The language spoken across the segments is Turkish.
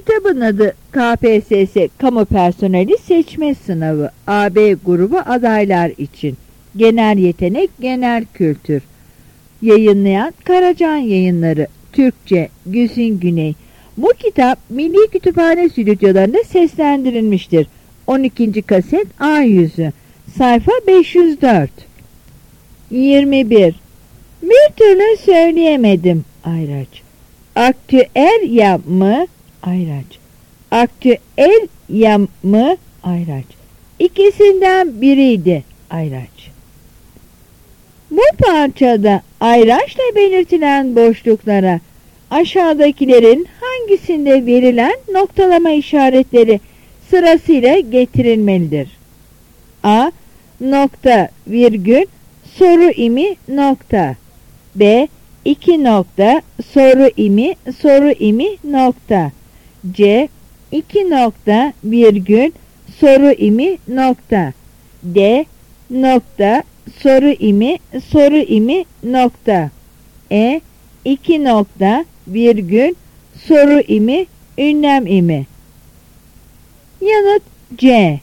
Kitabın adı KPSS Kamu Personeli Seçme Sınavı. AB grubu adaylar için. Genel yetenek, genel kültür. Yayınlayan Karacan Yayınları. Türkçe, Güzin Güney. Bu kitap Milli Kütüphane stüdyolarında seslendirilmiştir. 12. kaset A yüzü. Sayfa 504. 21. Bir türlü söyleyemedim. Ayraç. Aktüel ya mı? Ayraç. Aktüel ya mı? Ayraç. İkisinden biriydi. Ayraç. Bu parçada ayraçla belirtilen boşluklara aşağıdakilerin hangisinde verilen noktalama işaretleri sırasıyla getirilmelidir? A. Nokta virgül soru imi nokta. B. 2 nokta soru imi nokta. C. 2 nokta virgül soru imi nokta. D. Nokta soru imi nokta. E. 2 nokta virgül soru imi ünlem imi. Yanıt C.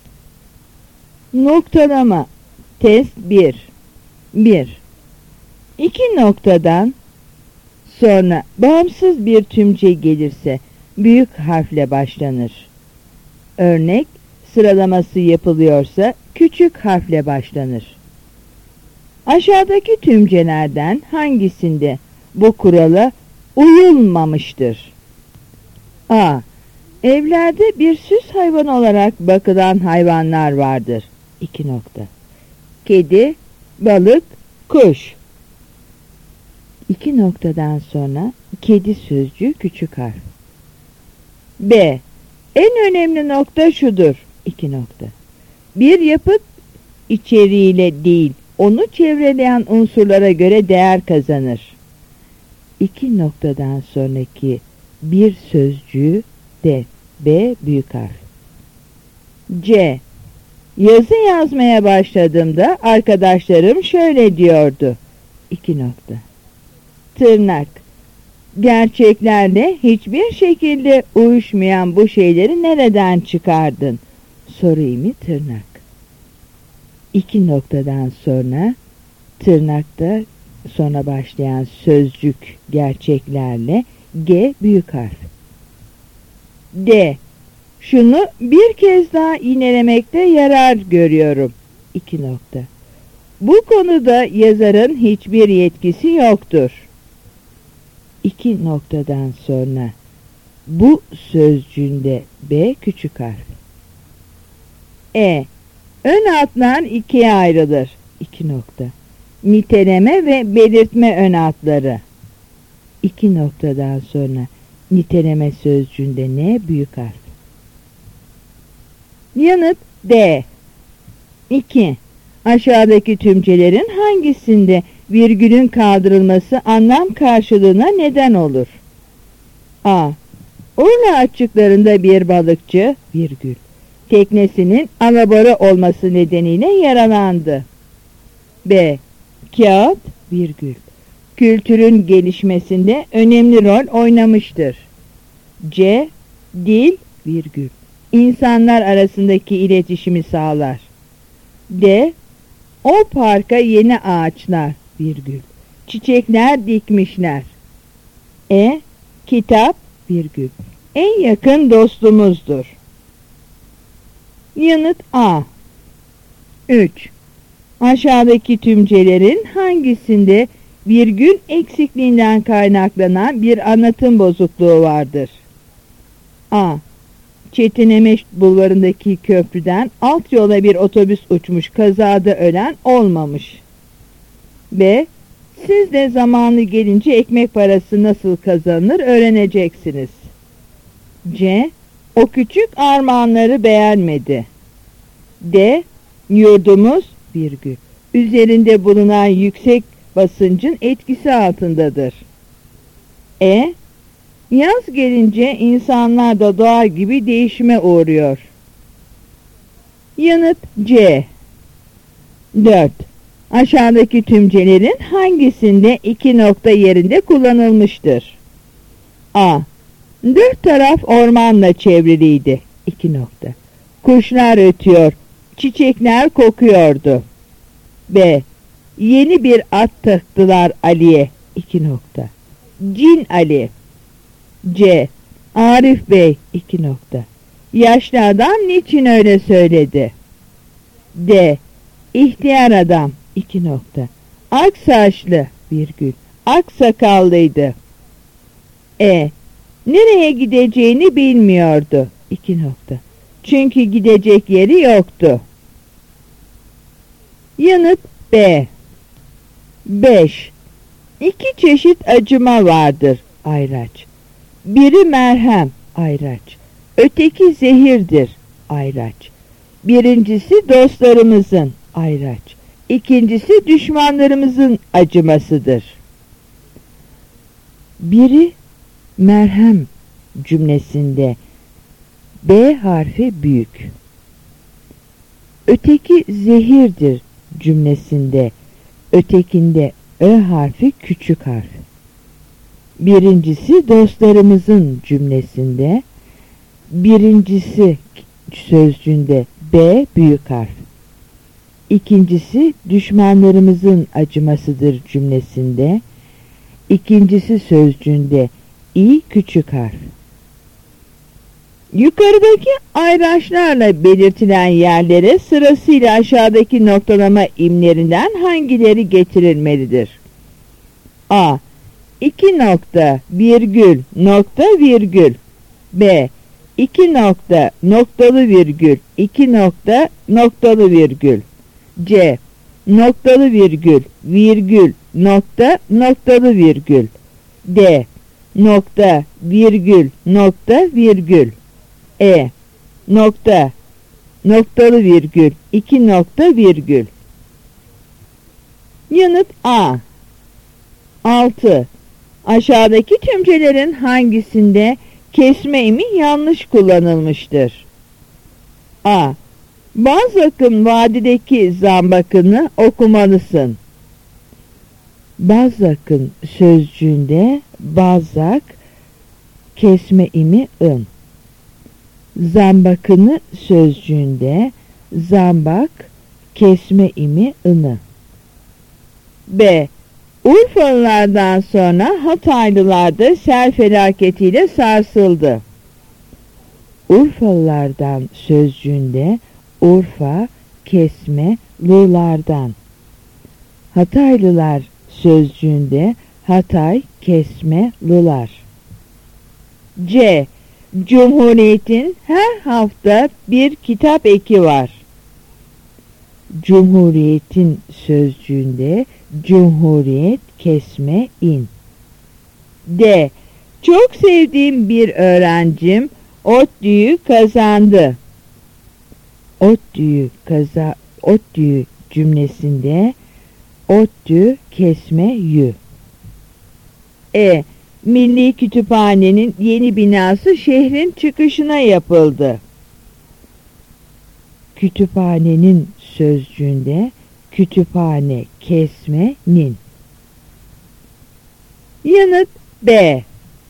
Noktalama. Test 1. 1. 2 noktadan sonra bağımsız bir tümce gelirse büyük harfle başlanır. Örnek, sıralaması yapılıyorsa küçük harfle başlanır. Aşağıdaki tümcelerden hangisinde bu kurala uyulmamıştır? A. Evlerde bir süs hayvan olarak bakılan hayvanlar vardır. 2 nokta. Kedi, balık, kuş. 2 noktadan sonra kedi sözcüğü küçük harf. B. En önemli nokta şudur. 2 nokta. Bir yapıt içeriğiyle değil, onu çevreleyen unsurlara göre değer kazanır. 2 noktadan sonraki bir sözcüğü D. B büyük harf. C. Yazı yazmaya başladığımda arkadaşlarım şöyle diyordu. 2 nokta. Tırnak. Gerçeklerle hiçbir şekilde uyuşmayan bu şeyleri nereden çıkardın? Soru imi tırnak. 2 noktadan sonra tırnakta sonra başlayan sözcük gerçeklerle G büyük harf. D. Şunu bir kez daha inelemekte yarar görüyorum. 2 nokta. Bu konuda yazarın hiçbir yetkisi yoktur. 2 noktadan sonra bu sözcüğünde B küçük harf. E. Ön hatlar ikiye ayrılır. 2 nokta. Niteleme ve belirtme ön hatları. 2 noktadan sonra niteleme sözcüğünde N büyük harf. Yanıt D. 2. Aşağıdaki tümcelerin hangisinde virgülün kaldırılması anlam karşılığına neden olur? A. Urla açıklarında bir balıkçı virgül teknesinin alabora olması nedeniyle yaralandı. B. Kağıt virgül kültürün gelişmesinde önemli rol oynamıştır. C. Dil virgül insanlar arasındaki iletişimi sağlar. D. O parka yeni ağaçlar virgül çiçekler dikmişler. E. Kitap virgül en yakın dostumuzdur. Yanıt A. 3. Aşağıdaki tümcelerin hangisinde virgül eksikliğinden kaynaklanan bir anlatım bozukluğu vardır? A. Çetinemeş bulvarındaki köprüden alt yola bir otobüs uçmuş, kazada ölen olmamış. B. Siz de zamanı gelince ekmek parası nasıl kazanılır öğreneceksiniz. C. O küçük armağanları beğenmedi. D. Yurdumuz virgül üzerinde bulunan yüksek basıncın etkisi altındadır. E. Yaz gelince insanlar da doğa gibi değişime uğruyor. Yanıt C. 4. Aşağıdaki tümcelerin hangisinde 2 nokta yerinde kullanılmıştır? A. Dört taraf ormanla çevriliydi. 2 nokta. Kuşlar ötüyor, çiçekler kokuyordu. B. Yeni bir at taktılar Ali'ye. 2 nokta. Cin Ali. C. Arif Bey. 2 nokta. Yaşlı adam niçin öyle söyledi? D. İhtiyar adam. 2 nokta. Ak saçlı virgül. Ak sakallıydı. E. Nereye gideceğini bilmiyordu. 2 nokta. Çünkü gidecek yeri yoktu. Yanıt B. 5. İki çeşit acıma vardır ayraç. Biri merhem ayraç. Öteki zehirdir ayraç. Birincisi dostlarımızın ayraç. İkincisi düşmanlarımızın acımasıdır. Biri merhem cümlesinde B harfi büyük. Öteki zehirdir cümlesinde ötekinde Ö harfi küçük harf. Birincisi dostlarımızın cümlesinde birincisi sözcüğünde B büyük harf. İkincisi düşmanlarımızın acımasıdır cümlesinde ikincisi sözcüğünde İ küçük harf. Yukarıdaki ayraçlarla belirtilen yerlere sırasıyla aşağıdaki noktalama imlerinden hangileri getirilmelidir? A. 2 nokta virgül nokta virgül. B. 2 nokta noktalı virgül 2 nokta noktalı virgül. C. Noktalı virgül virgül nokta noktalı virgül. D. Nokta virgül nokta virgül. E. Nokta noktalı virgül 2 nokta virgül. Yanıt A. 6. Aşağıdaki tümcelerin hangisinde kesme imi yanlış kullanılmıştır? A. Balzac'ın vadideki zambakını okumalısın. Balzac'ın sözcüğünde Balzac kesme imi ın. Zambakını sözcüğünde zambak kesme imi ını. B. Urfalılardan sonra Hataylılar da sel felaketiyle sarsıldı. Urfalılardan sözcüğünde Urfa kesme lılardan. Hataylılar sözcüğünde Hatay kesme lılar. C. Cumhuriyet'in her hafta bir kitap eki var. Cumhuriyet'in sözcüğünde Cumhuriyet kesme in. D. Çok sevdiğim bir öğrencim ODTÜ'yü kazandı. ODTÜ cümlesinde ODTÜ kesme yü. E. Milli Kütüphane'nin yeni binası şehrin çıkışına yapıldı. Kütüphanenin sözcüğünde kütüphane kesme nin. Yanıt B.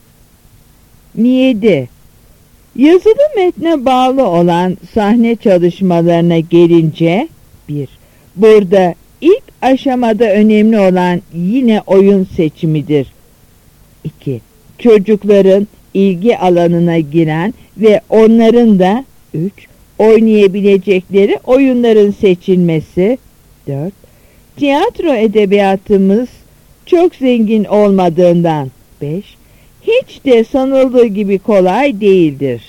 7. Yazılı metne bağlı olan sahne çalışmalarına gelince 1. Burada ilk aşamada önemli olan yine oyun seçimidir. 2. Çocukların ilgi alanına giren ve onların da 3. oynayabilecekleri oyunların seçilmesi. 4. Tiyatro edebiyatımız çok zengin olmadığından. 5. Hiç de sanıldığı gibi kolay değildir.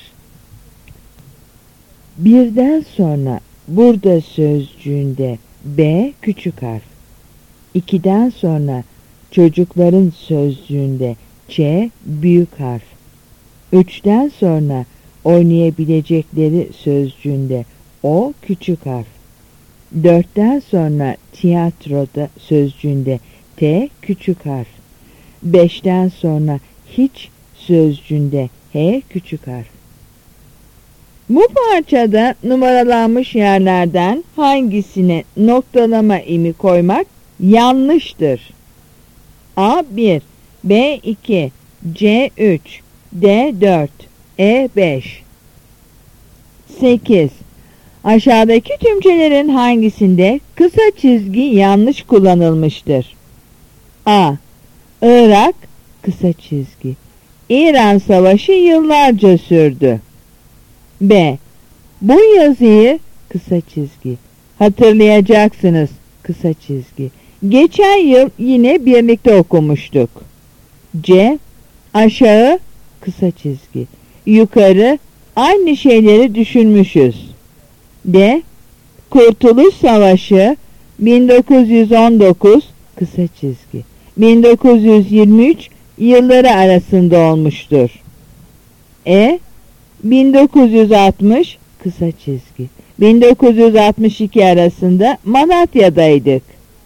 Birden sonra burada sözcüğünde B küçük harf. 2'den sonra çocukların sözcüğünde Ç büyük harf. 3'ten sonra oynayabilecekleri sözcüğünde O küçük harf. 4'ten sonra tiyatroda sözcüğünde T küçük harf. 5'ten sonra hiç sözcüğünde H küçük harf. Bu parçada numaralanmış yerlerden hangisine noktalama imi koymak yanlıştır? A1, B2, C3, D4, E5. 8. Aşağıdaki tümcelerin hangisinde kısa çizgi yanlış kullanılmıştır? A. Irak, kısa çizgi. İran Savaşı yıllarca sürdü. B. Bu yazıyı, kısa çizgi. Hatırlayacaksınız, kısa çizgi. Geçen yıl yine birlikte okumuştuk. C. Aşağı, kısa çizgi. Yukarı, aynı şeyleri düşünmüşüz. D. Kurtuluş Savaşı 1919, kısa çizgi. 1923 yılları arasında olmuştur. E. 1960, kısa çizgi. 1962 arasında Malatya'daydık.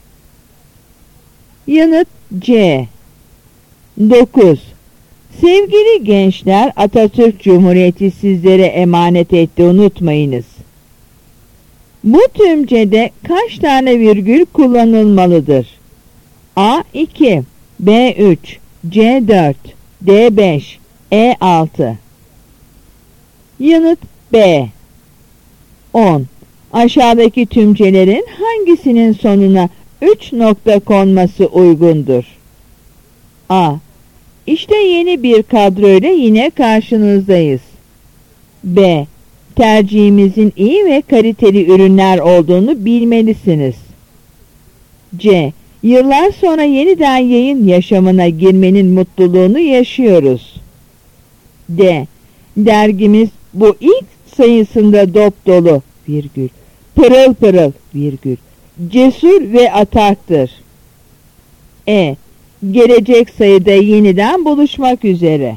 Yanıt C. 9. Sevgili gençler, Atatürk Cumhuriyeti sizlere emanet etti, unutmayınız. Bu tümcede kaç tane virgül kullanılmalıdır? A2, B3, C4, D5, E6. Yanıt B. 10. Aşağıdaki tümcelerin hangisinin sonuna 3 nokta konması uygundur? A. İşte yeni bir kadroyla yine karşınızdayız. B. Tercihimizin iyi ve kaliteli ürünler olduğunu bilmelisiniz. C. Yıllar sonra yeniden yayın yaşamına girmenin mutluluğunu yaşıyoruz. D. Dergimiz bu ilk sayısında dop dolu, virgül, pırıl pırıl, virgül, cesur ve ataktır. E. Gelecek sayıda yeniden buluşmak üzere.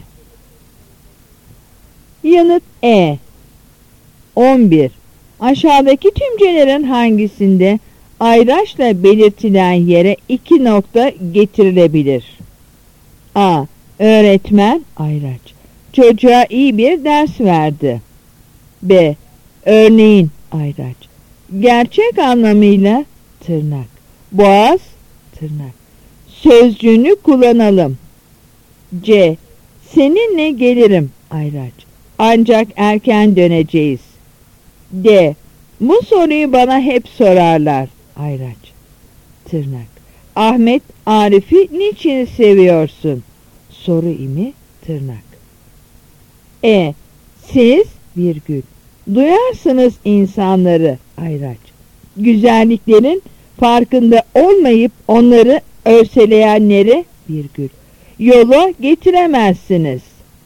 Yanıt E. 11. Aşağıdaki tümcelerin hangisinde ayraçla belirtilen yere 2 nokta getirilebilir? A. Öğretmen ayraç. Çocuğa iyi bir ders verdi. B. Örneğin ayraç. Gerçek anlamıyla tırnak. Boğaz tırnak. Sözcüğünü kullanalım. C. Seninle gelirim ayraç. Ancak erken döneceğiz. D. Bu soruyu bana hep sorarlar ayraç. Tırnak. Ahmet Arif'i niçin seviyorsun? Soru imi tırnak. E. Siz virgül. Duyarsınız insanları ayraç. Güzelliklerin farkında olmayıp onları örseleyenleri virgül. Yola getiremezsiniz.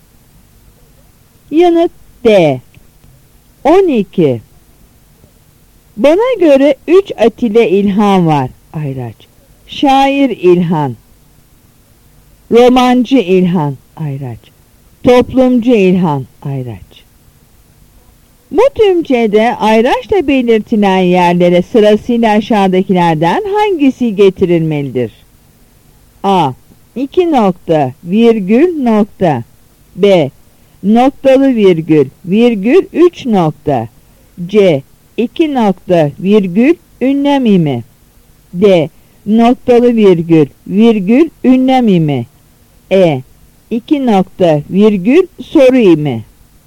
Yanıt D. 12. Bana göre 3 Atilla İlhan var ayraç. Şair İlhan, romancı İlhan ayraç, toplumcu İlhan ayraç. Bu tümcede ayraçla belirtilen yerlere sırasıyla aşağıdakilerden hangisi getirilmelidir? A. 2 nokta, virgül nokta. B. Noktalı virgül, virgül 3 nokta. C. 2 nokta, virgül ünlem imi. D. Noktalı virgül, virgül ünlem imi. E. 2 nokta, virgül soru imi.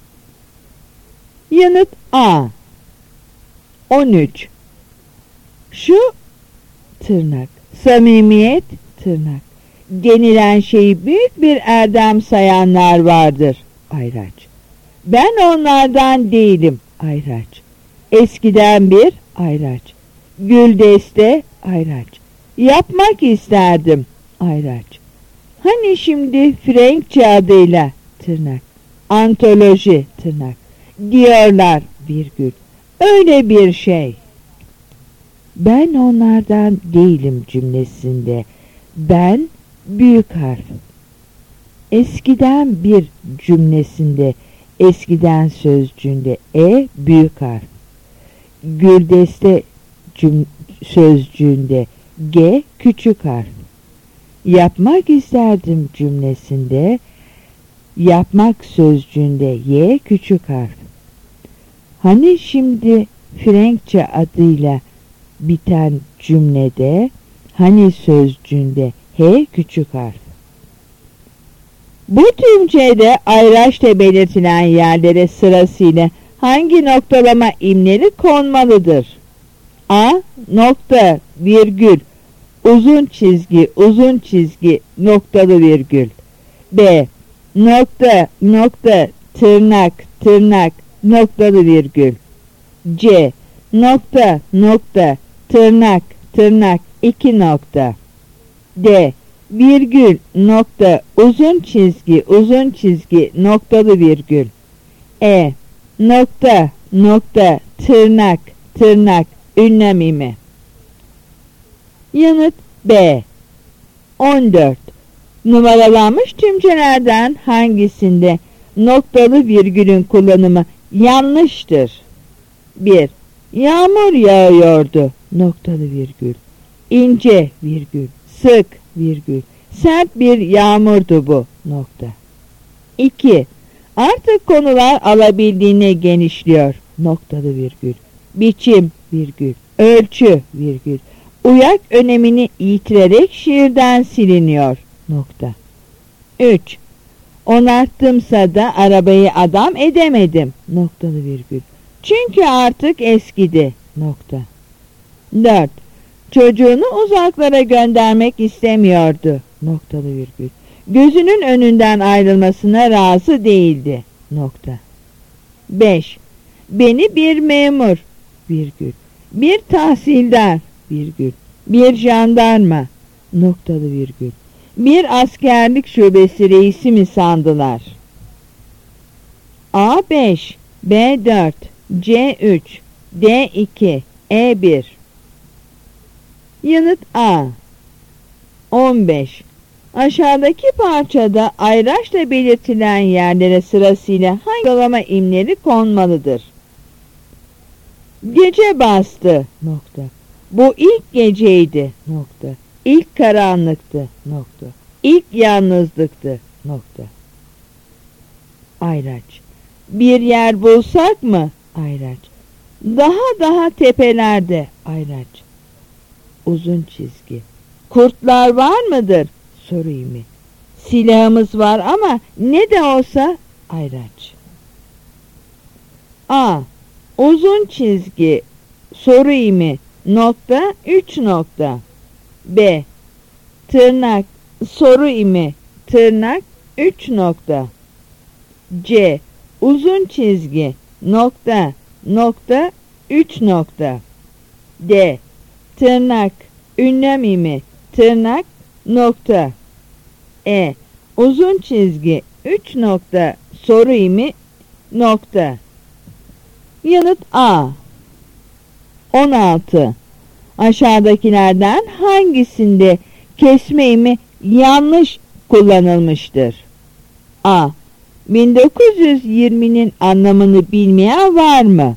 Yanıt A. 13. Şu tırnak, samimiyet tırnak, denilen şeyi büyük bir erdem sayanlar vardır ayraç. Ben onlardan değilim ayraç. Eskiden bir ayraç. Güldeste ayraç. Yapmak isterdim ayraç. Hani şimdi Frenkçe adıyla tırnak, antoloji tırnak diyorlar virgül. Öyle bir şey. Ben onlardan değilim cümlesinde ben büyük harf. Eskiden bir cümlesinde eskiden sözcüğünde büyük harf. Güldeste sözcüğünde G küçük harf. Yapmak isterdim cümlesinde yapmak sözcüğünde Y küçük harf. Hani şimdi Frenkçe adıyla biten cümlede hani sözcüğünde H küçük harf. Bu tümcede ayraçla belirtilen yerlere sırasıyla hangi noktalama imleri konmalıdır? A. Nokta, virgül, uzun çizgi, uzun çizgi, noktalı virgül. B. Nokta, nokta, tırnak, tırnak, noktalı virgül. C. Nokta, nokta, tırnak, tırnak, iki nokta. D. Virgül, nokta, uzun çizgi, uzun çizgi, noktalı virgül. E. Nokta, nokta, tırnak, tırnak, ünlem imi. Yanıt B. 14. Numaralanmış tümcelerden hangisinde noktalı virgülün kullanımı yanlıştır? 1. Yağmur yağıyordu, noktalı virgül. İnce virgül, sık virgül, sert bir yağmurdu bu, nokta. 2. Artık konular alabildiğine genişliyor, noktalı virgül. Biçim virgül, ölçü virgül, uyak önemini yitirerek şiirden siliniyor, nokta. 3. Onarttımsa da arabayı adam edemedim, noktalı virgül. Çünkü artık eskidi, nokta. 4. Çocuğunu uzaklara göndermek istemiyordu, noktalı virgül. Gözünün önünden ayrılmasına razı değildi, nokta. 5. Beni bir memur, virgül, bir tahsildar, virgül, bir jandarma, noktalı virgül, bir askerlik şubesi reisi mi sandılar? A5, B4, C3, D2, E1. Yanıt A. 15. Aşağıdaki parçada ayraçla belirtilen yerlere sırasıyla hangi noktalama imleri konmalıdır? Gece bastı, nokta. Bu ilk geceydi, nokta. İlk karanlıktı, nokta. İlk yalnızlıktı, nokta. Ayraç. Bir yer bulsak mı? Ayraç. Daha tepelerde, ayraç. Uzun çizgi. Kurtlar var mıdır? Soru imi. Silahımız var ama ne de olsa ayraç. A. Uzun çizgi. Soru imi. Nokta, 3 nokta. B. Tırnak. Soru imi. Tırnak, 3 nokta. C. Uzun çizgi. Nokta, nokta, 3 nokta. D. Tırnak, ünlem imi. Tırnak, nokta. E. Uzun çizgi, 3 nokta, soru imi, nokta. Yanıt A. 16. Aşağıdakilerden hangisinde kesme imi yanlış kullanılmıştır? A. 1920'nin anlamını bilmeyen var mı?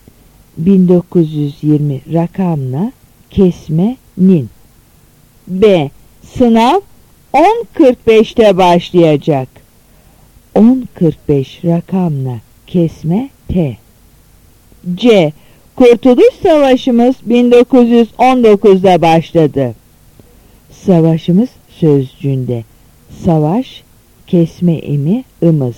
1920 rakamla kesmenin. B. Sınav 10.45'te başlayacak. 10.45 rakamla kesme T. C. Kurtuluş Savaşımız 1919'da başladı. Savaşımız sözcüğünde. Savaş kesme imi ımız.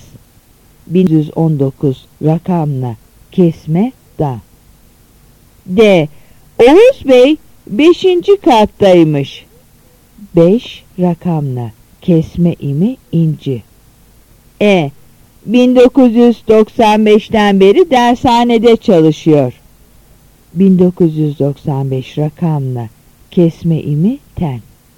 1919 rakamla kesme da. D. Oğuz Bey 5. kattaymış. 5 rakamla kesme imi inci. E. 1995'ten beri dershanede çalışıyor. 1995 rakamla kesme imi ten.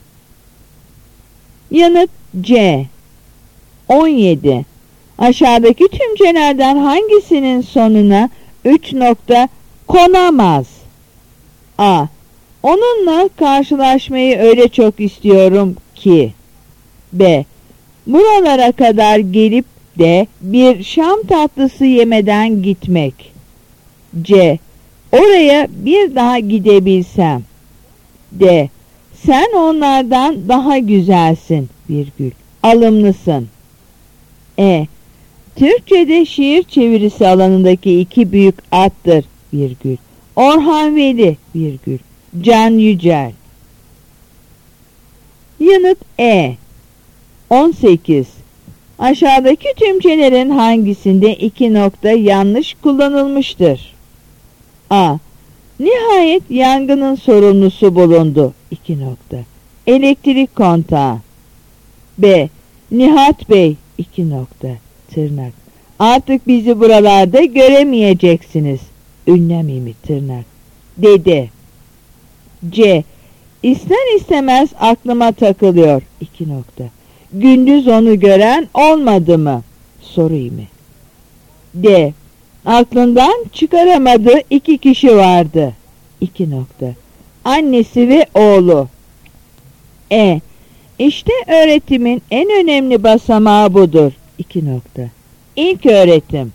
Yanıt C. 17. Aşağıdaki tümcelerden hangisinin sonuna 3 nokta konamaz? A. Onunla karşılaşmayı öyle çok istiyorum ki. B. Buralara kadar gelip de bir Şam tatlısı yemeden gitmek. C. Oraya bir daha gidebilsem. D. Sen onlardan daha güzelsin, virgül, alımlısın. E. Türkçe'de şiir çevirisi alanındaki iki büyük attır, virgül, Orhan Veli, virgül, Can Yücel. Yanıt E. 18. Aşağıdaki tümcelerin hangisinde iki nokta yanlış kullanılmıştır? A. Nihayet yangının sorumlusu bulundu. İki nokta. Elektrik kontağı. B. Nihat Bey. İki nokta. Tırnak. Artık bizi buralarda göremeyeceksiniz. Ünlem imi tırnak. Dedi. C. İster istemez aklıma takılıyor. İki nokta. Gündüz onu gören olmadı mı? Soru imi. D. Aklından çıkaramadığı iki kişi vardı. İki nokta. Annesi ve oğlu. E. İşte öğretimin en önemli basamağı budur. İki nokta. İlk öğretim.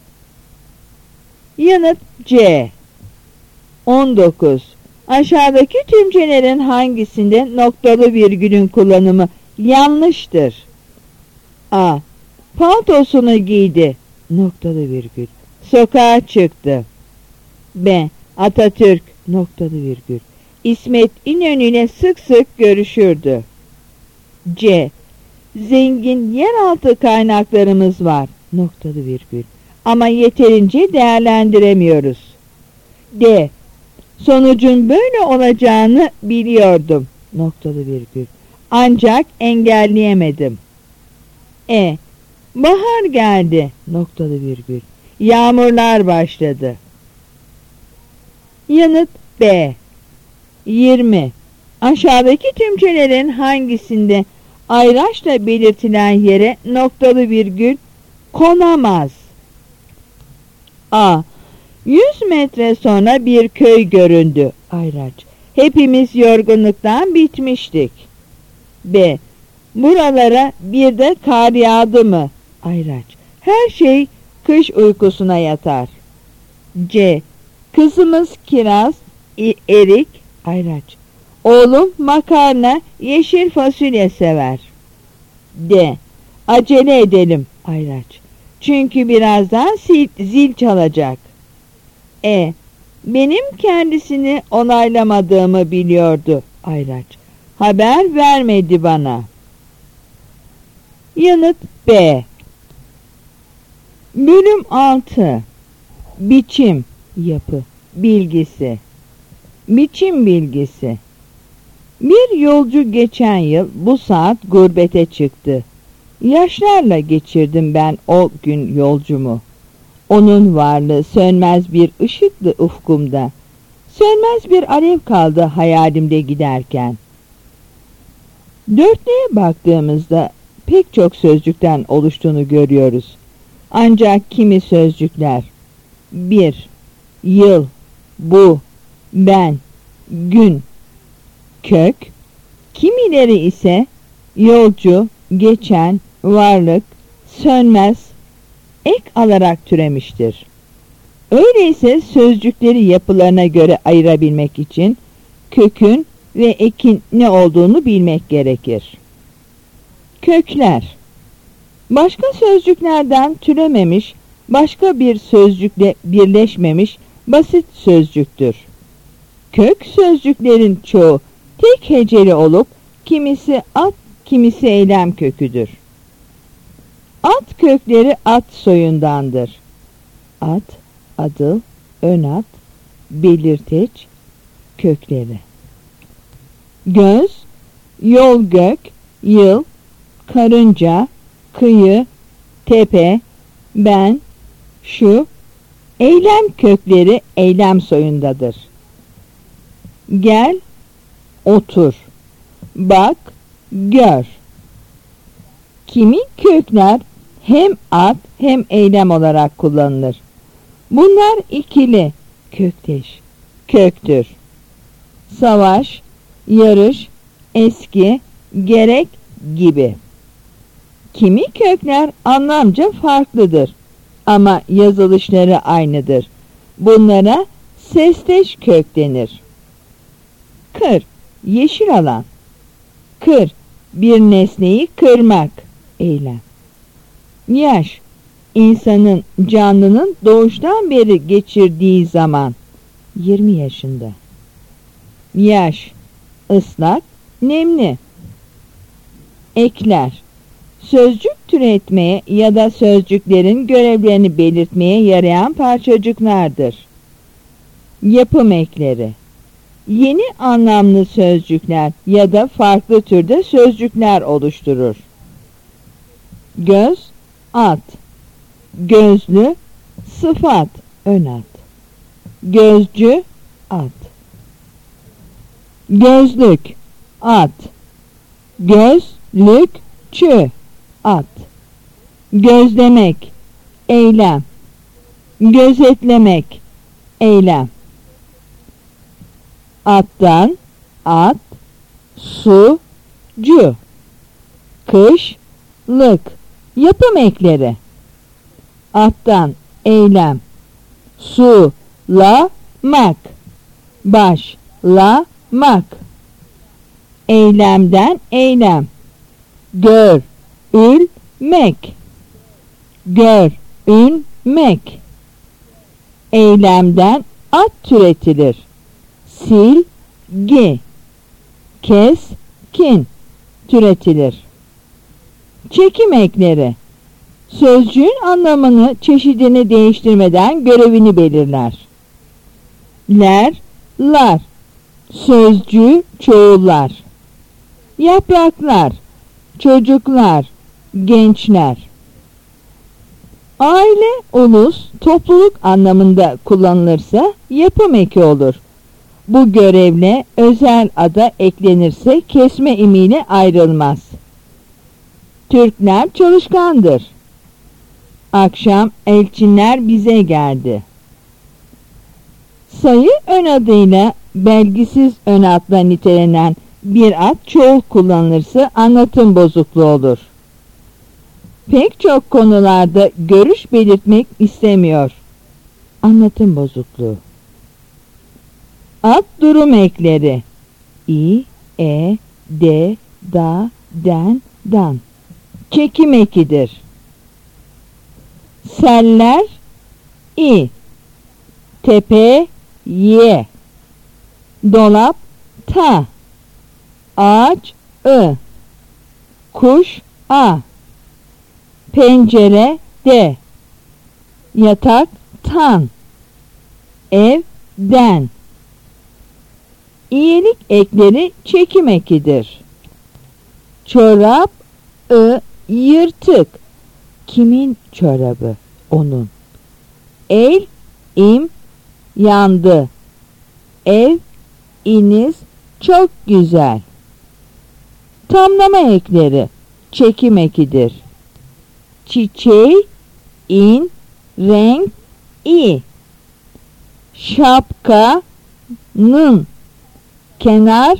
Yanıt C. 19. Aşağıdaki tümcelerin hangisinde noktalı virgülün kullanımı yanlıştır? A. Paltosunu giydi. Noktalı virgül. Sokağa çıktı. B. Atatürk. Noktalı virgül. İsmet İnönü ile sık sık görüşürdü. C. Zengin yeraltı kaynaklarımız var. Noktalı virgül. Ama yeterince değerlendiremiyoruz. D. Sonucun böyle olacağını biliyordum. Noktalı virgül. Ancak engelleyemedim. E. Bahar geldi. Noktalı virgül. Yağmurlar başladı. Yanıt B. 20. Aşağıdaki tümcelerin hangisinde ayraçla belirtilen yere noktalı virgül konamaz? A. 100 metre sonra bir köy göründü. Ayraç. Hepimiz yorgunluktan bitmiştik. B. Buralara bir de kar yağdı mı? Ayraç. Her şey kış uykusuna yatar. C. Kızımız kiraz, erik, ayraç. Oğlum makarna, yeşil fasulye sever. D. Acele edelim, ayraç. Çünkü birazdan zil çalacak. E. Benim kendisini onaylamadığımı biliyordu, ayraç. Haber vermedi bana. Yanıt B. Bölüm 6. Biçim, yapı, bilgisi. Biçim bilgisi. Bir yolcu geçen yıl bu saat gurbete çıktı. Yaşlarla geçirdim ben o gün yolcumu. Onun varlığı sönmez bir ışıklı ufkumda. Sönmez bir alev kaldı hayalimde giderken. Dörtlüğe baktığımızda pek çok sözcükten oluştuğunu görüyoruz. Ancak kimi sözcükler bir, yıl, bu, ben, gün, kök, kimileri ise yolcu, geçen, varlık, sönmez, ek alarak türemiştir. Öyleyse sözcükleri yapılarına göre ayırabilmek için kökün ve ekin ne olduğunu bilmek gerekir. Kökler, başka sözcüklerden türememiş, başka bir sözcükle birleşmemiş basit sözcüktür. Kök sözcüklerin çoğu tek heceli olup kimisi ad, kimisi eylem köküdür. Ad kökleri at soyundandır. Ad, adıl, ön ad, belirteç kökleri. Göz, yol, gök, yıl, karınca, kıyı, tepe, ben, şu, eylem kökleri eylem soyundadır. Gel, otur, bak, gör. Kimi kökler hem ad hem eylem olarak kullanılır. Bunlar ikili kökteş, köktür. Savaş, yarış, eski, gerek gibi. Kimi kökler anlamca farklıdır ama yazılışları aynıdır. Bunlara sesteş kök denir. Kır, yeşil alan. Kır, bir nesneyi kırmak, eylem. Yaş, insanın, canlının doğuştan beri geçirdiği zaman, 20 yaşında. Yaş, ıslak, nemli. Ekler, Sözcük türetmeye ya da sözcüklerin görevlerini belirtmeye yarayan parçacıklardır. Yapım ekleri. Yeni anlamlı sözcükler ya da farklı türde sözcükler oluşturur. Göz, ad. Gözlü, sıfat, ön ad. Gözcü, ad. Gözlük, ad. Gözlükçü, ad. Gözlemek, eylem. Gözetlemek, eylem. Attan, at, sucu. Kışlık, yapım ekleri. Attan, eylem. Sulamak, başlamak. Eylemden eylem. Görülmek, görünmek. Eylemden ad türetilir. Silgi, keskin türetilir. Çekim ekleri. Sözcüğün anlamını, çeşidini değiştirmeden görevini belirler. Lar, sözcüğü çoğullar. Yapraklar, çocuklar, gençler. Aile, ulus, topluluk anlamında kullanılırsa yapım eki olur. Bu görevle özel ada eklenirse kesme imiyle ayrılmaz. Türkler çalışkandır. Akşam elçinler bize geldi. Sayı ön adıyla belgisiz ön adla nitelenen bir ad çoğul kullanılırsa anlatım bozukluğu olur. Pek çok konularda görüş belirtmek istemiyor. Anlatım bozukluğu. Ad durum ekleri. İ, d, da, den, dan. Çekim ekidir. Seller, tepe, dolap, ağaç, kuş, pencere, yatak, evden. İyilik ekleri çekim ekidir. Çorap, yırtık. Kimin çorabı? Onun. El, yandı. Eviniz çok güzel. Tamlama ekleri çekim ekidir. Çiçeğin renk, şapkanın kenar,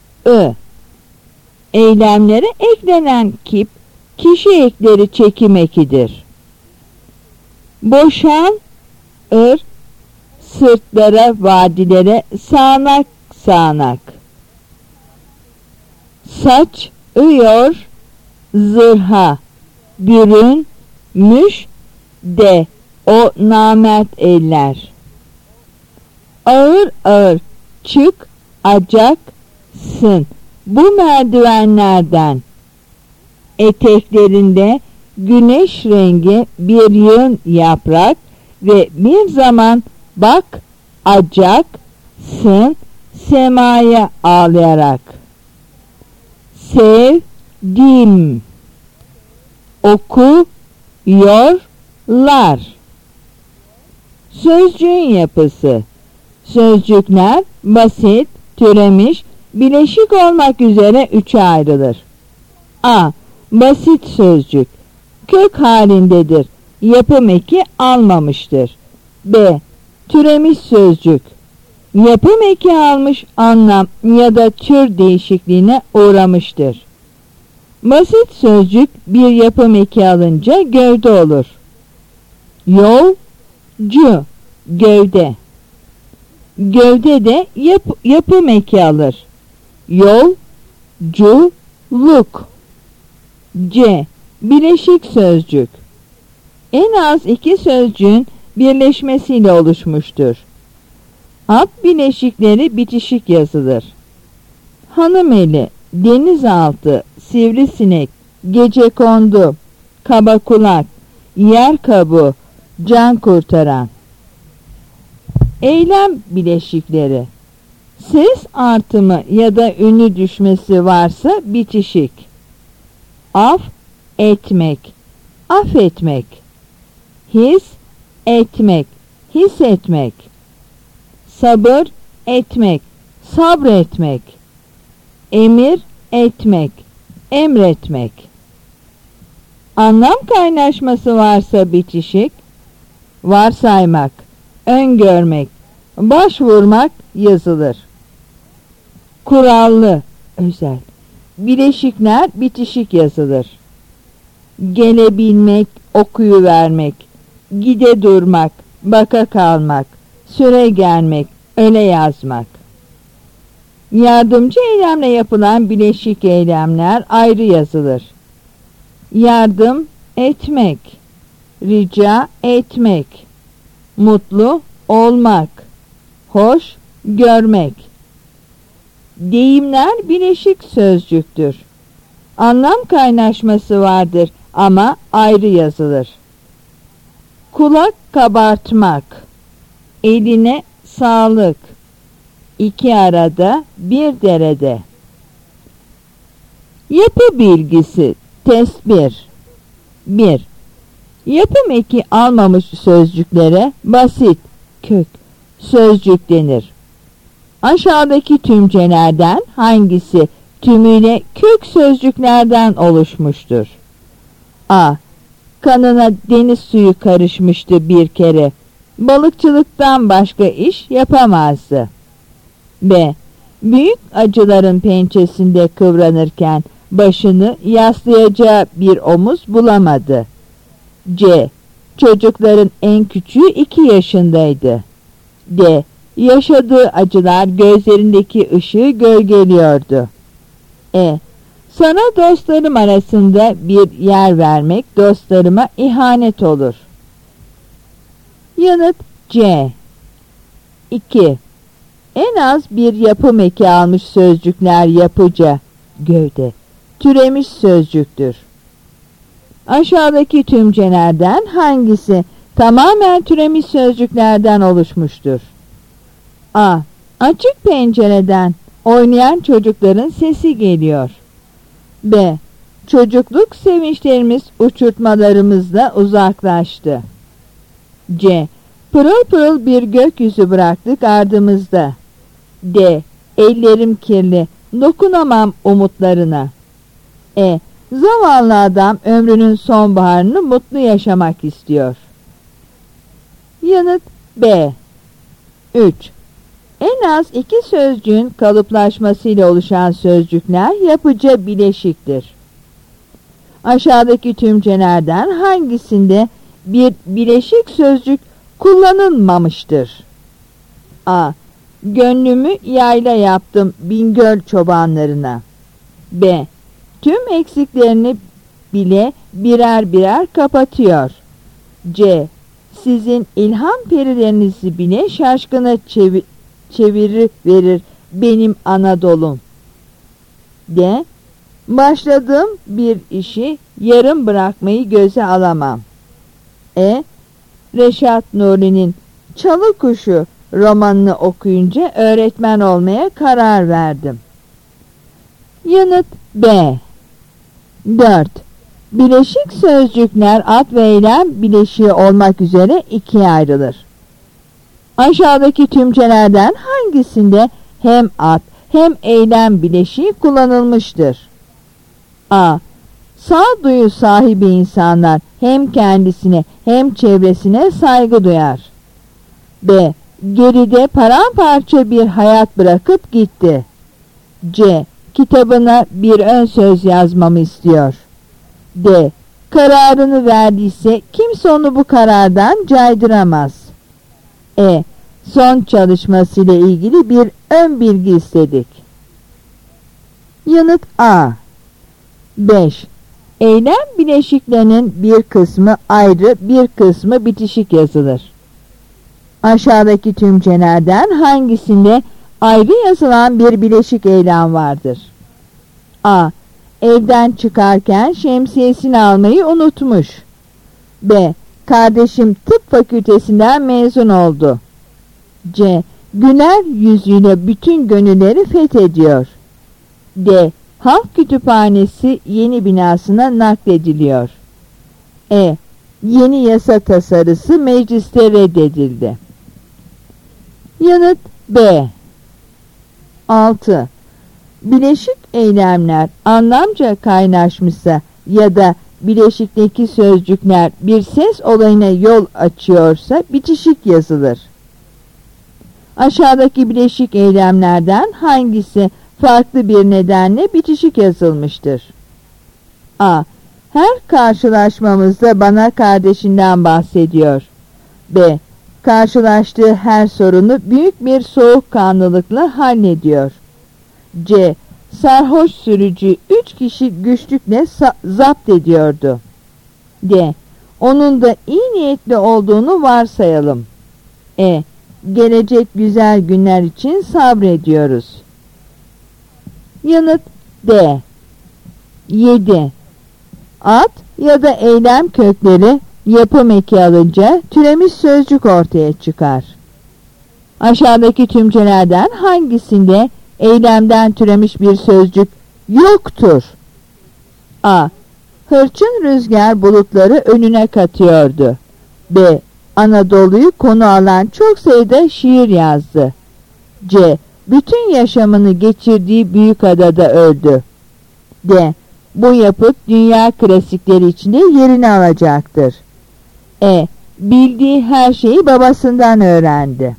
eylemlere eklenen kip, kişi ekleri çekim ekidir. Boşanır, sırtlara, vadilere, sağanak sağanak. Saçıyor, zırha, bürünmüş de o namert eller. Ağır ağır çıkacaksın bu merdivenlerden. Eteklerinde güneş rengi bir yığın yaprak ve bir zaman bakacaksın semaya ağlayarak. Sevdim. Okuyorlar. Sözcüğün yapısı. Sözcükler basit, türemiş, bileşik olmak üzere üçe ayrılır. A. Basit sözcük. Kök halindedir. Yapım eki almamıştır. B. Türemiş sözcük. Yapım eki almış, anlam ya da tür değişikliğine uğramıştır. Basit sözcük bir yapım eki alınca gövde olur. Yolcu, gövde. Gövde de yapım eki alır. Yolculuk. C. Bileşik sözcük. En az iki sözcüğün birleşmesiyle oluşmuştur. Ad bileşikleri bitişik yazılır. Hanımeli, denizaltı, sivrisinek, gecekondu, kaba kulak, yer kabuğu, can kurtaran. Eylem bileşikleri. Ses artımı ya da ünlü düşmesi varsa bitişik. Af etmek, affetmek. His etmek, hissetmek. Sabır etmek, sabretmek. Emir etmek, emretmek. Anlam kaynaşması varsa bitişik. Varsaymak, öngörmek, başvurmak yazılır. Kurallı, özel. Bileşikler bitişik yazılır. Gelebilmek, okuyuvermek, gide durmak, baka kalmak, süre gelmek, öyle yazmak. Yardımcı eylemle yapılan bileşik eylemler ayrı yazılır. Yardım etmek, rica etmek, mutlu olmak, hoş görmek. Deyimler bileşik sözcüktür. Anlam kaynaşması vardır ama ayrı yazılır. Kulak kabartmak, eline sağlık, iki arada bir derede. Yapı bilgisi test 1. 1. Yapım eki almamış sözcüklere basit, kök sözcük denir. Aşağıdaki tümcelerden hangisi tümüyle kök sözcüklerden oluşmuştur? A. Kanına deniz suyu karışmıştı bir kere. Balıkçılıktan başka iş yapamazdı. B. Büyük acıların pençesinde kıvranırken başını yaslayacağı bir omuz bulamadı. C. Çocukların en küçüğü 2 yaşındaydı. D. Yaşadığı acılar gözlerindeki ışığı gölgeliyordu. E. Sana dostlarım arasında bir yer vermek dostlarıma ihanet olur. Yanıt C. 2. En az bir yapım eki almış sözcükler yapıca, gövde, türemiş sözcüktür. Aşağıdaki tümcelerden hangisi tamamen türemiş sözcüklerden oluşmuştur? A. Açık pencereden oynayan çocukların sesi geliyor. B. Çocukluk sevinçlerimiz uçurtmalarımızla uzaklaştı. C. Pırıl pırıl bir gökyüzü bıraktık ardımızda. D. Ellerim kirli, dokunamam umutlarına. E. Zavallı adam ömrünün sonbaharını mutlu yaşamak istiyor. Yanıt B. 3. En az 2 sözcüğün kalıplaşmasıyla oluşan sözcükler yapıca bileşiktir. Aşağıdaki tümcelerden hangisinde bir bileşik sözcük kullanılmamıştır? A. Gönlümü yayla yaptım Bingöl çobanlarına. B. Tüm eksiklerini bile birer birer kapatıyor. C. Sizin ilham perilerinizi bile şaşkına çeviriverir benim Anadolu'm. D. Başladığım bir işi yarım bırakmayı göze alamam. E. Reşat Nuri'nin Çalı Kuşu romanını okuyunca öğretmen olmaya karar verdim. Yanıt B. 4. Bileşik sözcükler ad ve eylem bileşiği olmak üzere ikiye ayrılır. Aşağıdaki tümcelerden hangisinde hem ad hem eylem bileşiği kullanılmıştır? A. Sağduyu sahibi insanlar hem kendisine hem çevresine saygı duyar. B. Geride paramparça bir hayat bırakıp gitti. C. Kitabına bir ön söz yazmamı istiyor. D. Kararını verdiyse kimse onu bu karardan caydıramaz. E. Son çalışmasıyla ilgili bir ön bilgi istedik. Yanıt A. 5. Eylem bileşiklerinin bir kısmı ayrı, bir kısmı bitişik yazılır. Aşağıdaki tümcelerden hangisinde ayrı yazılan bir bileşik eylem vardır? A. evden çıkarken şemsiyesini almayı unutmuş. B. Kardeşim tıp fakültesinden mezun oldu. C. Güler yüzüyle bütün gönülleri fethediyor. D. Halk kütüphanesi yeni binasına naklediliyor. E. Yeni yasa tasarısı mecliste reddedildi. Yanıt B. 6. Bileşik eylemler anlamca kaynaşmışsa ya da bileşikteki sözcükler bir ses olayına yol açıyorsa bitişik yazılır. Aşağıdaki bileşik eylemlerden hangisi farklı bir nedenle bitişik yazılmıştır? A. Her karşılaşmamızda bana kardeşinden bahsediyor. B. Karşılaştığı her sorunu büyük bir soğukkanlılıkla hallediyor. C. Sarhoş sürücü 3 kişi güçlükle zapt ediyordu. D. Onun da iyi niyetli olduğunu varsayalım. E. Gelecek güzel günler için sabrediyoruz. Yanıt D. 7. Ad ya da eylem kökleri yapım eki alınca türemiş sözcük ortaya çıkar. Aşağıdaki tümcelerden hangisinde eylemden türemiş bir sözcük yoktur? A. Hırçın rüzgar bulutları önüne katıyordu. B. Anadolu'yu konu alan çok sayıda şiir yazdı. C. Bütün yaşamını geçirdiği Büyükada'da öldü. D. Bu yapıt dünya klasikleri içinde yerini alacaktır. E. Bildiği her şeyi babasından öğrendi.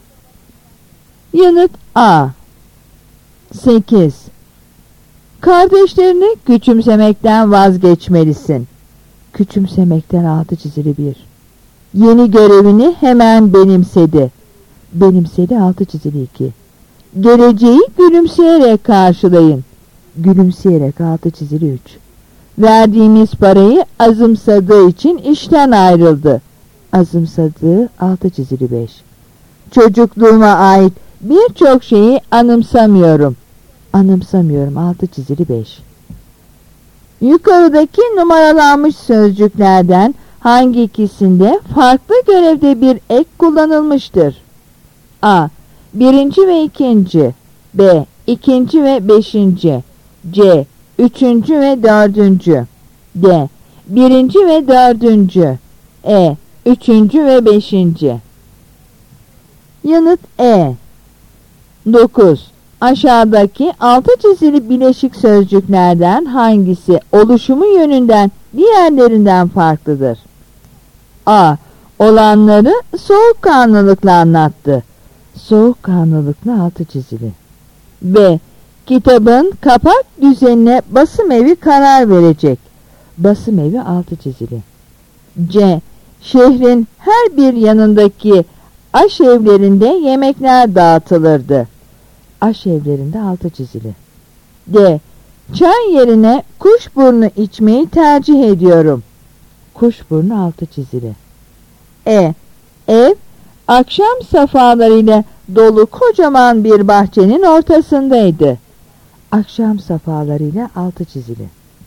Yanıt A. 8. Kardeşlerini küçümsemekten vazgeçmelisin. Küçümsemekten altı çizili 1. Yeni görevini hemen benimsedi. Benimsedi altı çizili 2. Geleceği gülümseyerek karşılayın. Gülümseyerek altı çizili 3. Verdiğimiz parayı azımsadığı için işten ayrıldı. Azımsadığı altı çizili 5. Çocukluğuma ait birçok şeyi anımsamıyorum. Anımsamıyorum altı çizili 5. Yukarıdaki numaralanmış sözcüklerden hangi ikisinde farklı görevde bir ek kullanılmıştır? A. Birinci ve ikinci. B. İkinci ve beşinci. C. Üçüncü ve dördüncü. D. Birinci ve dördüncü. E. Üçüncü ve beşinci. Yanıt E. 9. Aşağıdaki altı çizili bileşik sözcüklerden hangisi oluşumu yönünden diğerlerinden farklıdır? A. Olanları soğukkanlılıkla anlattı. Soğukkanlılıkla altı çizili. B. Kitabın kapak düzenine basım evi karar verecek. Basım evi altı çizili. C. Şehrin her bir yanındaki aşevlerinde yemekler dağıtılırdı. Aşevlerinde altı çizili. D. Çay yerine kuşburnu içmeyi tercih ediyorum. Kuşburnu altı çizili. E. Ev akşam safalarıyla dolu kocaman bir bahçenin ortasındaydı. Akşam safalarıyla altı çizili.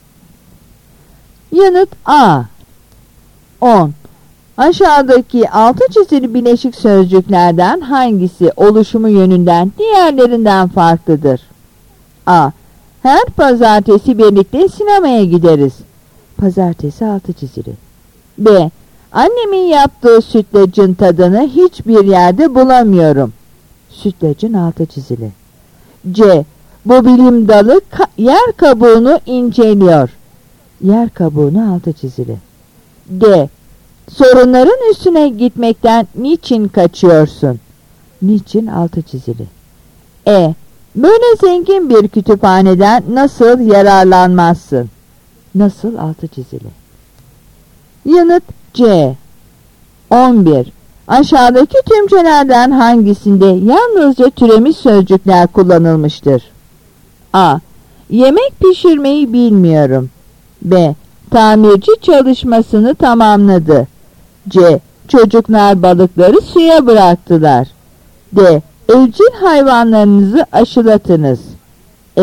Yanıt A. 10. Aşağıdaki altı çizili bileşik sözcüklerden hangisi oluşumu yönünden diğerlerinden farklıdır? A. Her pazartesi birlikte sinemaya gideriz. Pazartesi altı çizili. B. Annemin yaptığı sütlacın tadını hiçbir yerde bulamıyorum. Sütlacın altı çizili. C. Bu bilim dalı yer kabuğunu inceliyor. Yer kabuğunu altı çizili. D. Sorunların üstüne gitmekten niçin kaçıyorsun? Niçin altı çizili. E. Böyle zengin bir kütüphaneden nasıl yararlanmazsın? Nasıl altı çizili. Yanıt C. 11. Aşağıdaki tümcelerden hangisinde yalnızca türemiş sözcükler kullanılmıştır? A. Yemek pişirmeyi bilmiyorum. B. Tamirci çalışmasını tamamladı. C. Çocuklar balıkları suya bıraktılar. D. Evcil hayvanlarınızı aşılatınız. E.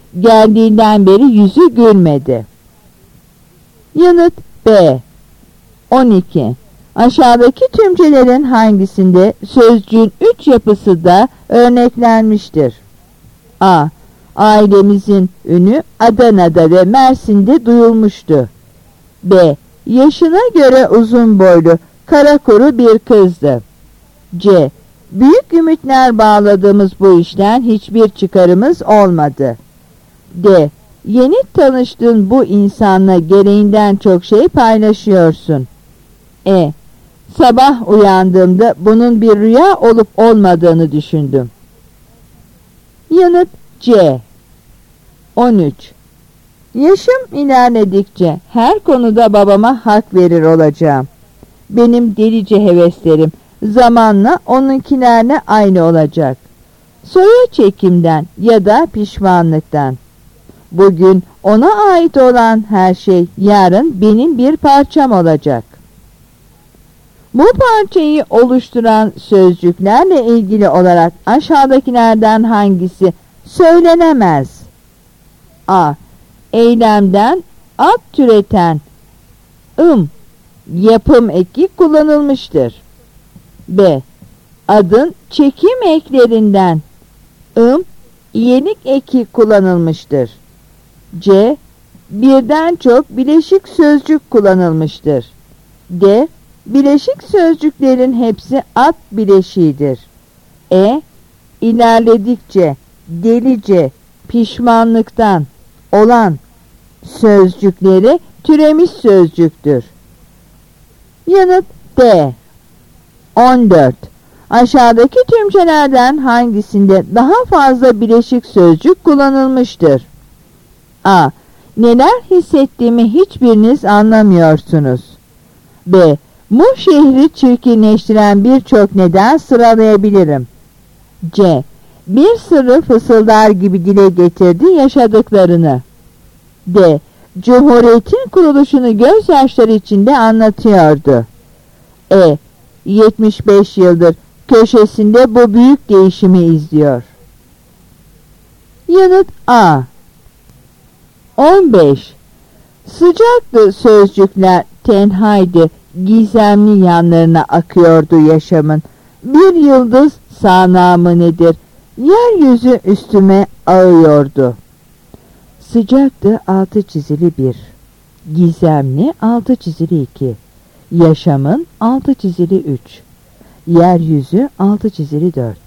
Geldiğinden beri yüzü gülmedi. Yanıt B. 12. Aşağıdaki tümcelerin hangisinde sözcüğün 3 yapısı da örneklenmiştir? A. Ailemizin ünü Adana'da ve Mersin'de duyulmuştu. B. Yaşına göre uzun boylu, kara kuru bir kızdı. C. Büyük ümitler bağladığımız bu işten hiçbir çıkarımız olmadı. D. Yeni tanıştığın bu insanla gereğinden çok şey paylaşıyorsun. E. Sabah uyandığımda bunun bir rüya olup olmadığını düşündüm. Yanıt C. 13. Yaşım ilerledikçe her konuda babama hak verir olacağım. Benim delice heveslerim zamanla onunkilerle aynı olacak. Soya çekimden ya da pişmanlıktan. Bugün ona ait olan her şey yarın benim bir parçam olacak. Bu parçayı oluşturan sözcüklerle ilgili olarak aşağıdakilerden hangisi söylenemez? A. Eylemden ad türeten yapım eki kullanılmıştır. B. Adın çekim eklerinden iyelik eki kullanılmıştır. C. Birden çok bileşik sözcük kullanılmıştır. D. Bileşik sözcüklerin hepsi ad bileşiğidir. E. İlerledikçe, delice, pişmanlıktan olan sözcükleri türemiş sözcüktür. Yanıt D. 14. Aşağıdaki tümcelerden hangisinde daha fazla bileşik sözcük kullanılmıştır? A. Neler hissettiğimi hiçbiriniz anlamıyorsunuz. B. Bu şehri çirkinleştiren birçok neden sıralayabilirim. C. Bir sırrı fısıldar gibi dile getirdi yaşadıklarını. D. Cumhuriyetin kuruluşunu gözyaşları içinde anlatıyordu. E. 75 yıldır köşesinde bu büyük değişimi izliyor. Yanıt A. 15. Sıcaktı sözcükler, tenhaydı, gizemli yanlarına akıyordu yaşamın. Bir yıldız sağnamı nedir? Yeryüzü üstüme ağıyordu. Sıcaktı altı çizili 1. Gizemli altı çizili 2. Yaşamın altı çizili 3. Yeryüzü altı çizili 4.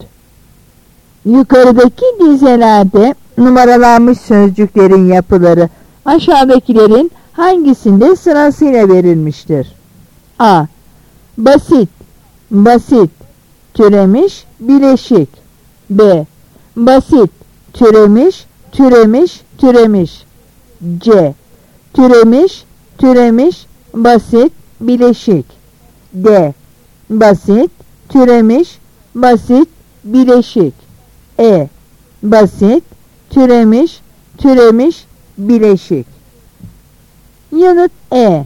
Yukarıdaki dizelerde numaralanmış sözcüklerin yapıları aşağıdakilerin hangisinde sırasıyla verilmiştir? A. Basit, basit, türemiş, bileşik. B. Basit, türemiş, türemiş, türemiş. C. Türemiş, türemiş, basit, bileşik. D. Basit, türemiş, basit, bileşik. E. Basit, türemiş, türemiş, bileşik. Yanıt E.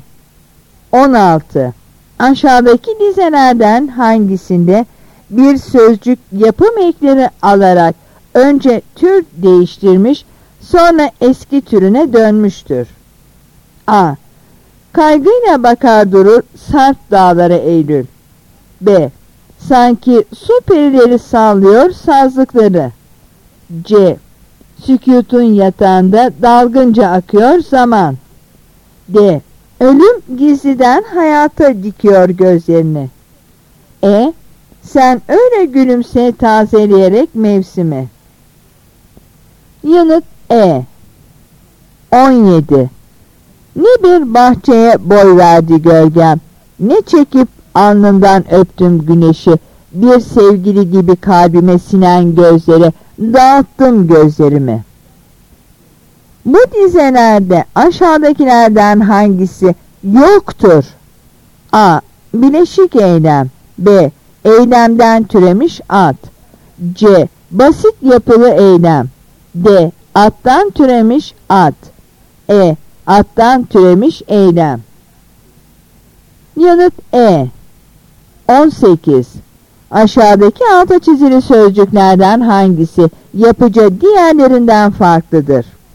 16. Aşağıdaki dizelerden hangisinde bir sözcük yapım ekleri alarak önce tür değiştirmiş, sonra eski türüne dönmüştür? A. Kaygıyla bakar durur sarp dağlara Eylül. B. Sanki su perileri sallıyor sazlıkları. C. Sükûtun yatağında dalgınca akıyor zaman. D. Ölüm gizliden hayata dikiyor gözlerini. E. Sen öyle gülümse tazeleyerek mevsimi. Yanıt E. 17. Ne bir bahçeye boy verdi gölgem, ne çekip alnından öptüm güneşi, bir sevgili gibi kalbime sinen gözlere dağıttım gözlerimi. Bu dizelerde aşağıdakilerden hangisi yoktur? A. Bileşik eylem. B. Eylemden türemiş ad. C. Basit yapılı eylem. D. Attan türemiş ad. E. Attan türemiş eylem. Yanıt E. 18. Aşağıdaki alta çizili sözcüklerden hangisi yapıca diğerlerinden farklıdır?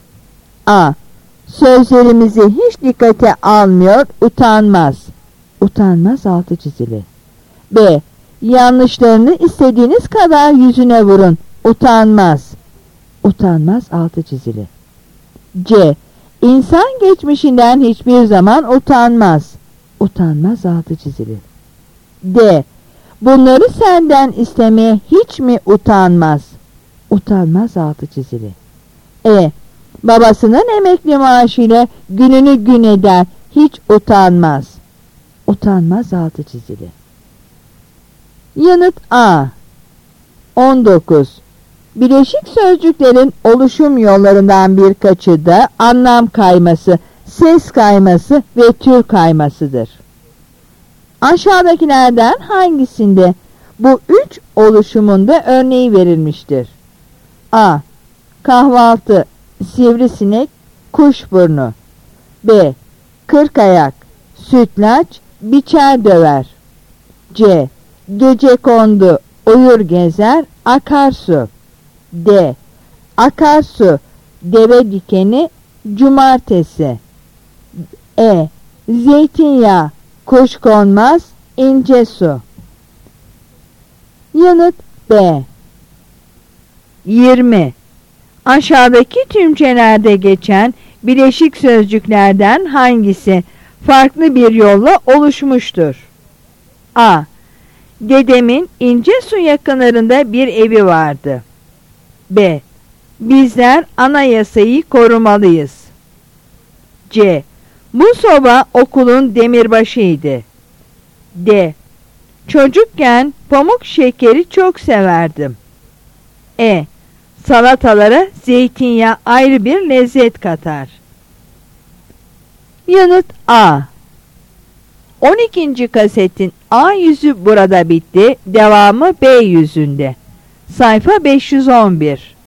A. Sözlerimizi hiç dikkate almıyor, utanmaz. Utanmaz altı çizili. B. Yanlışlarını istediğiniz kadar yüzüne vurun, utanmaz. Utanmaz altı çizili. C. İnsan geçmişinden hiçbir zaman utanmaz. Utanmaz altı çizili. D. Bunları senden istemeye hiç mi utanmaz? Utanmaz altı çizili. E. Babasının emekli maaşıyla gününü gün eder, hiç utanmaz. Utanmaz altı çizili. Yanıt A. 19. Bileşik sözcüklerin oluşum yollarından birkaçı da anlam kayması, ses kayması ve tür kaymasıdır. Aşağıdakilerden hangisinde bu üç oluşumunda örneği verilmiştir? A. Kahvaltı, sivrisinek, kuşburnu. B. Kırkayak, sütlaç, biçer döver. C. Gecekondu, uyur gezer, akarsu. D. Akarsu, deve dikeni, cumartesi. E. Zeytinyağı, kuşkonmaz, ince su. Yanıt B. 20. Aşağıdaki tümcelerde geçen bileşik sözcüklerden hangisi farklı bir yolla oluşmuştur? A. Dedemin İncesu yakınlarında bir evi vardı. B. Bizler anayasayı korumalıyız. C. Bu soba okulun demirbaşıydı. D. Çocukken pamuk şekeri çok severdim. E. Salatalara zeytinyağı ayrı bir lezzet katar. Yanıt A. 12. kasetin A yüzü burada bitti. Devamı B yüzünde. Sayfa 511.